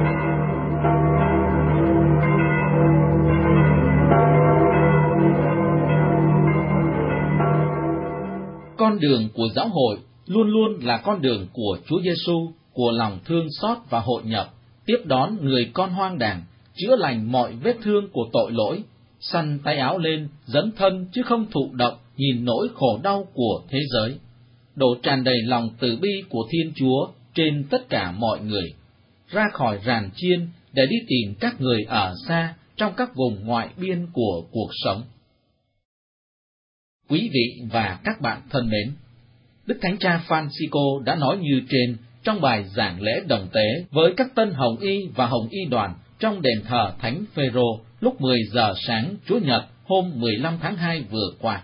Con đường của giáo hội luôn luôn là con đường của Chúa Giêsu, của lòng thương xót và hội nhập, tiếp đón người con hoang đàng, chữa lành mọi vết thương của tội lỗi, xăn tay áo lên, dấn thân chứ không thụ động nhìn nỗi khổ đau của thế giới, đổ tràn đầy lòng từ bi của Thiên Chúa trên tất cả mọi người, ra khỏi ràn chiên để đi tìm các người ở xa trong các vùng ngoại biên của cuộc sống. Quý vị và các bạn thân mến, Đức Thánh Cha Francisco đã nói như trên trong bài giảng lễ đồng tế với các tân hồng y và hồng y đoàn trong đền thờ Thánh Phêrô lúc 10 giờ sáng Chúa Nhật hôm 15 tháng 2 vừa qua.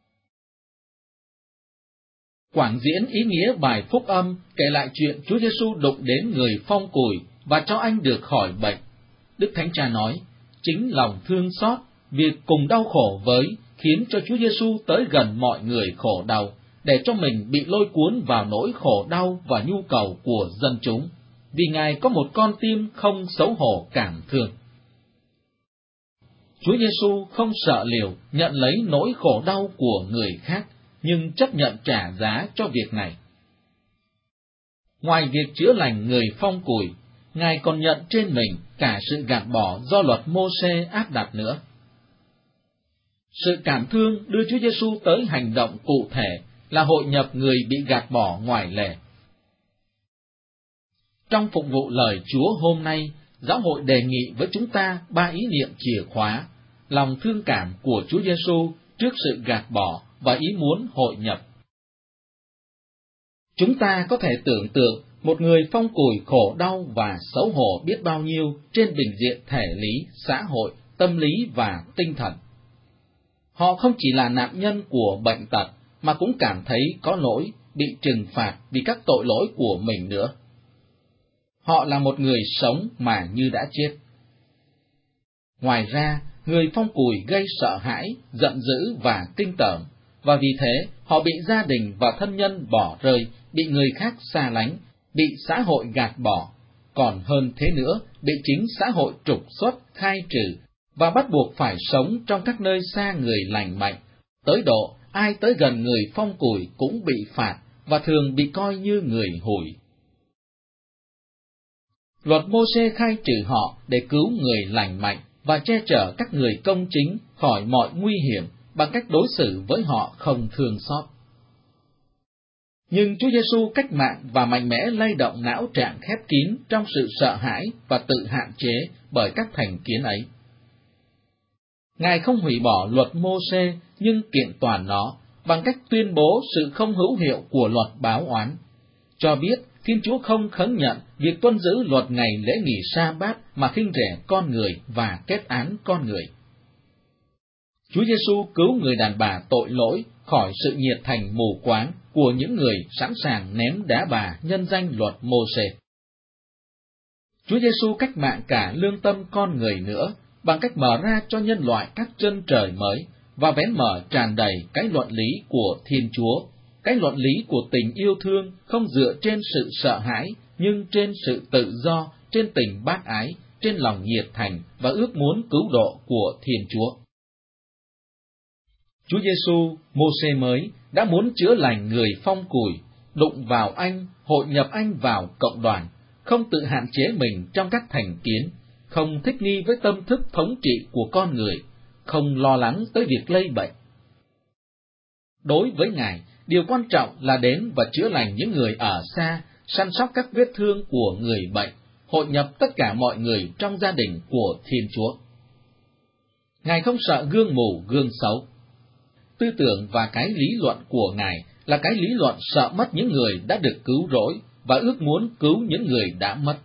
Quảng diễn ý nghĩa bài phúc âm kể lại chuyện Chúa Giêsu đụng đến người phong cùi và cho anh được khỏi bệnh. Đức Thánh Cha nói, chính lòng thương xót, việc cùng đau khổ với khiến cho Chúa Giêsu tới gần mọi người khổ đau, để cho mình bị lôi cuốn vào nỗi khổ đau và nhu cầu của dân chúng, vì Ngài có một con tim không xấu hổ cảm thương. Chúa Giêsu không sợ liều nhận lấy nỗi khổ đau của người khác, nhưng chấp nhận trả giá cho việc này. Ngoài việc chữa lành người phong cùi, Ngài còn nhận trên mình cả sự gạt bỏ do luật Mô-sê áp đặt nữa. Sự cảm thương đưa Chúa Giêsu tới hành động cụ thể là hội nhập người bị gạt bỏ ngoài lề. Trong phục vụ lời Chúa hôm nay, giáo hội đề nghị với chúng ta 3 ý niệm chìa khóa: lòng thương cảm của Chúa Giêsu trước sự gạt bỏ và ý muốn hội nhập. Chúng ta có thể tưởng tượng một người phong cùi khổ đau và xấu hổ biết bao nhiêu trên bình diện thể lý, xã hội, tâm lý và tinh thần. Họ không chỉ là nạn nhân của bệnh tật, mà cũng cảm thấy có lỗi, bị trừng phạt vì các tội lỗi của mình nữa. Họ là một người sống mà như đã chết. Ngoài ra, người phong cùi gây sợ hãi, giận dữ và kinh tởm, và vì thế họ bị gia đình và thân nhân bỏ rơi, bị người khác xa lánh, bị xã hội gạt bỏ, còn hơn thế nữa, bị chính xã hội trục xuất, khai trừ, và bắt buộc phải sống trong các nơi xa người lành mạnh, tới độ ai tới gần người phong cùi cũng bị phạt và thường bị coi như người hủi. Luật Mô-sê khai trừ họ để cứu người lành mạnh và che chở các người công chính khỏi mọi nguy hiểm bằng cách đối xử với họ không thương xót. Nhưng Chúa Giêsu cách mạng và mạnh mẽ lay động não trạng khép kín trong sự sợ hãi và tự hạn chế bởi các thành kiến ấy. Ngài không hủy bỏ luật Mô-sê nhưng kiện toàn nó bằng cách tuyên bố sự không hữu hiệu của luật báo oán, cho biết Thiên Chúa không khấn nhận việc tuân giữ luật ngày lễ nghỉ Sa-bát mà khinh rẻ con người và kết án con người. Chúa Giêsu cứu người đàn bà tội lỗi khỏi sự nhiệt thành mù quáng của những người sẵn sàng ném đá bà nhân danh luật Mô-sê. Chúa Giêsu cách mạng cả lương tâm con người nữa bằng cách mở ra cho nhân loại các chân trời mới và vén mở tràn đầy cái luận lý của Thiên Chúa, cái luận lý của tình yêu thương không dựa trên sự sợ hãi nhưng trên sự tự do, trên tình bác ái, trên lòng nhiệt thành và ước muốn cứu độ của Thiên Chúa. Chúa Giêsu, Mô-sê mới, đã muốn chữa lành người phong cùi, đụng vào anh, hội nhập anh vào cộng đoàn, không tự hạn chế mình trong các thành kiến, không thích nghi với tâm thức thống trị của con người, không lo lắng tới việc lây bệnh. Đối với Ngài, điều quan trọng là đến và chữa lành những người ở xa, săn sóc các vết thương của người bệnh, hội nhập tất cả mọi người trong gia đình của Thiên Chúa. Ngài không sợ gương mù, gương xấu. Tư tưởng và cái lý luận của Ngài là cái lý luận sợ mất những người đã được cứu rỗi và ước muốn cứu những người đã mất.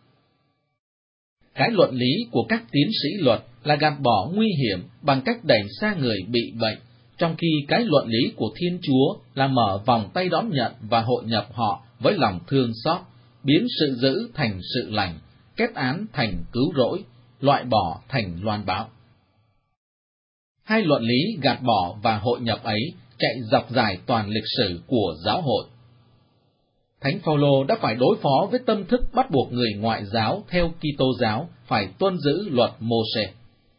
Cái luận lý của các tiến sĩ luật là gạt bỏ nguy hiểm bằng cách đẩy xa người bị bệnh, trong khi cái luận lý của Thiên Chúa là mở vòng tay đón nhận và hội nhập họ với lòng thương xót, biến sự dữ thành sự lành, kết án thành cứu rỗi, loại bỏ thành loan báo. Hai luận lý gạt bỏ và hội nhập ấy chạy dọc dài toàn lịch sử của giáo hội. Thánh Phaolô đã phải đối phó với tâm thức bắt buộc người ngoại giáo theo Kitô giáo phải tuân giữ luật Mô-sê.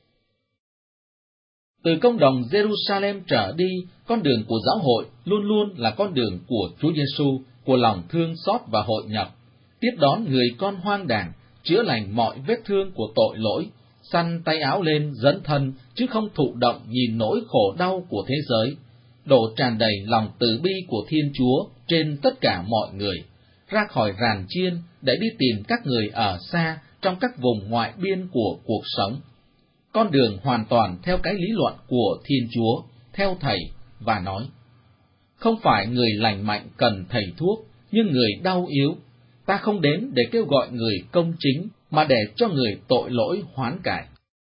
Từ công đồng Jerusalem trở đi, con đường của giáo hội luôn luôn là con đường của Chúa Giêsu, của lòng thương xót và hội nhập, tiếp đón người con hoang đàng, chữa lành mọi vết thương của tội lỗi, xăn tay áo lên dấn thân, chứ không thụ động nhìn nỗi khổ đau của thế giới, đổ tràn đầy lòng từ bi của Thiên Chúa trên tất cả mọi người, ra khỏi ràn chiên để đi tìm các người ở xa trong các vùng ngoại biên của cuộc sống. Con đường hoàn toàn theo cái lý luận của Thiên Chúa, theo Thầy, và nói, không phải người lành mạnh cần thầy thuốc, nhưng người đau yếu. Ta không đến để kêu gọi người công chính, mà để cho người tội lỗi hoán cải.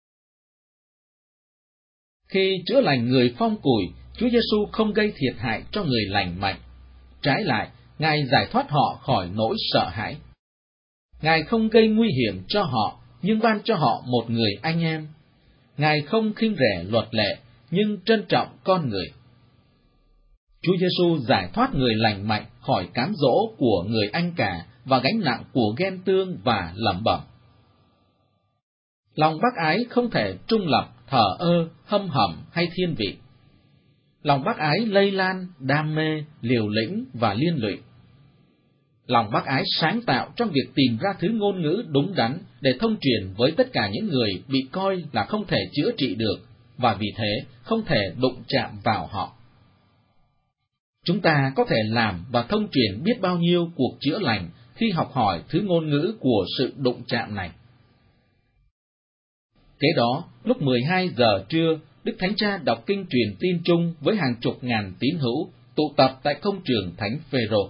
Khi chữa lành người phong cùi, Chúa Giêsu không gây thiệt hại cho người lành mạnh. Trái lại, Ngài giải thoát họ khỏi nỗi sợ hãi. Ngài không gây nguy hiểm cho họ, nhưng ban cho họ một người anh em. Ngài không khinh rẻ luật lệ, nhưng trân trọng con người. Chúa Giêsu giải thoát người lành mạnh khỏi cám dỗ của người anh cả và gánh nặng của ghen tương và lẩm bẩm. Lòng bác ái không thể trung lập, thờ ơ, hâm hẩm hay thiên vị. Lòng bác ái lây lan, đam mê, liều lĩnh và liên lụy. Lòng bác ái sáng tạo trong việc tìm ra thứ ngôn ngữ đúng đắn để thông truyền với tất cả những người bị coi là không thể chữa trị được, và vì thế không thể đụng chạm vào họ. Chúng ta có thể làm và thông truyền biết bao nhiêu cuộc chữa lành khi học hỏi thứ ngôn ngữ của sự đụng chạm này. Kế đó, lúc 12 giờ trưa, Đức Thánh Cha đọc kinh truyền tin chung với hàng chục ngàn tín hữu tụ tập tại công trường Thánh Phêrô.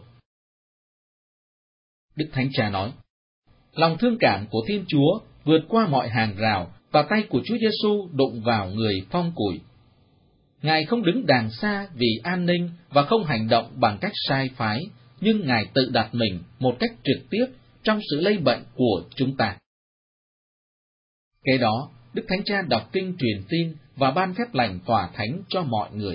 Đức Thánh Cha nói, lòng thương cảm của Thiên Chúa vượt qua mọi hàng rào và tay của Chúa Giêsu đụng vào người phong cùi. Ngài không đứng đàng xa vì an ninh và không hành động bằng cách sai phái, nhưng Ngài tự đặt mình một cách trực tiếp trong sự lây bệnh của chúng ta. Kế đó, Đức Thánh Cha đọc kinh truyền tin và ban phép lành tòa thánh cho mọi người.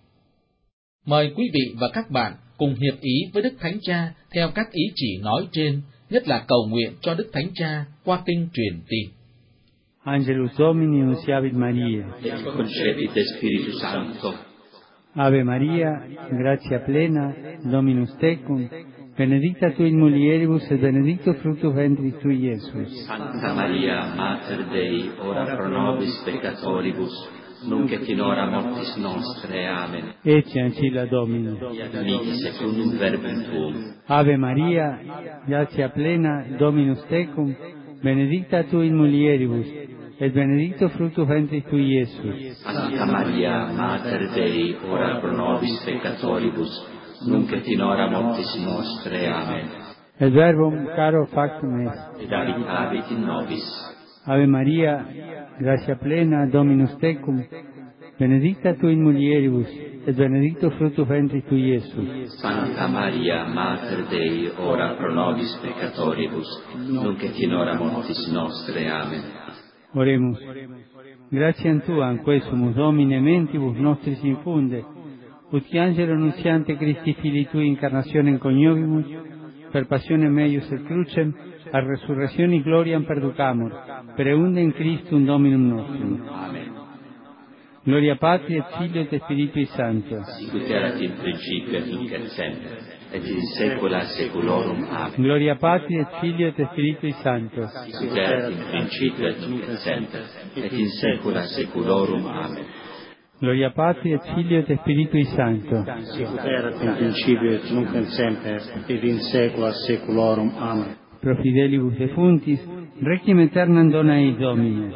Mời quý vị và các bạn cùng hiệp ý với Đức Thánh Cha theo các ý chỉ nói trên, nhất là cầu nguyện cho Đức Thánh Cha qua kinh truyền tin. Angelus Domini nunciavit Maria. Et concepit Spiritus Sancto. Ave Maria, gratia plena, Dominus tecum, benedicta tui in mulieribus et benedictus fructus ventris tui, Iesus. Santa Maria, Mater Dei, ora pro nobis peccatoribus, nunc et in hora mortis nostre. Amen. Ecce ancilla Domini. Mihi secundum verbum tuum. Ave Maria, gratia plena, Dominus tecum, benedicta tui in mulieribus, et benedictus fructus ventris tui, Iesus. Santa Maria, Mater Dei, ora pro nobis peccatoribus, nunc et in hora mortis nostre. Amen. Et verbum caro factum est. Et habitavit in nobis. Ave Maria, gratia plena, Dominus tecum, benedicta tui in mulieribus, et benedictus fructus ventris tui, Iesus. Santa Maria, Mater Dei, ora pro nobis peccatoribus, nunc et in hora mortis nostre. Amen. Oremus. Gratiam Tuam, quae sumus Domine mentibus nostris infunde, ut qui angelo nuntiante Christi Filii Tui incarnationem coniovimus, per passionem meius et crucem, a resurrectione gloriam perducamur, per eundem Christum Dominum nostrum. Amen. Gloria Patri et Filio et Spiritui Sancto. Sicut erat in principio et nunc et semper, et in saecula saeculorum. Amen. Gloria Patri et Filio et Spiritui Sancto. Sicut erat in principio et nunc et semper, et in saecula saeculorum. Amen. Gloria Patri et Filio et Spiritui Sancto. Sicut erat in principio et nunc et semper, et in saecula saeculorum. Amen. Pro fidelibus defuntis, requiem aeternam dona eis Domine.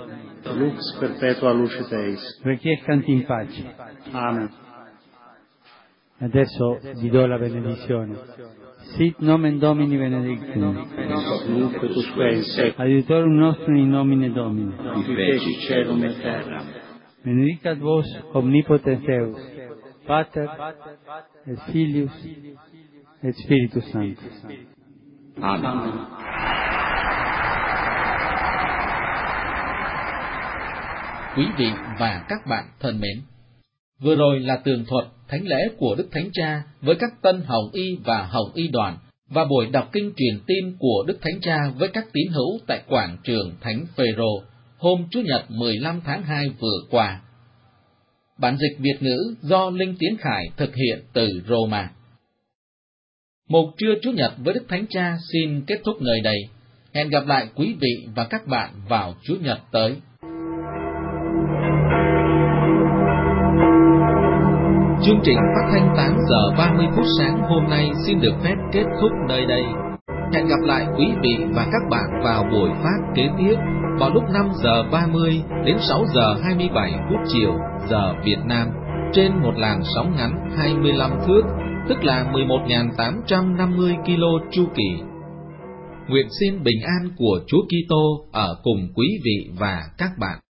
lux perpetua luce Teis. Requiescant in pace. Amen. Adesso vi do la benedizione. Sit nomen Domini benedictum. Nunc et usque in seculum. Aiutorium nostrum in nomine Domini. Qui feci caelum et terram. Benedicat vos omnipotens Deus, Pater et Filius et Spiritus Sanctus. Amen. Quý vị và các bạn thân mến, vừa rồi là tường thuật thánh lễ của Đức Thánh Cha với các tân Hồng Y và Hồng Y đoàn và buổi đọc kinh truyền tin của Đức Thánh Cha với các tín hữu tại quảng trường Thánh Phêrô hôm Chủ nhật 15 tháng 2 vừa qua. Bản dịch Việt ngữ do Linh Tiến Khải thực hiện từ Roma. Mục trưa Chủ nhật với Đức Thánh Cha xin kết thúc nơi đây. Hẹn gặp lại quý vị và các bạn vào Chủ nhật tới. Chương trình phát thanh 8 giờ 30 phút sáng hôm nay xin được phép kết thúc nơi đây. Hẹn gặp lại quý vị và các bạn vào buổi phát kế tiếp vào lúc 5 giờ 30 đến 6 giờ 27 phút chiều giờ Việt Nam trên một làn sóng ngắn 25 thước, tức là 11.850 km chu kỳ. Nguyện xin bình an của Chúa Kitô ở cùng quý vị và các bạn.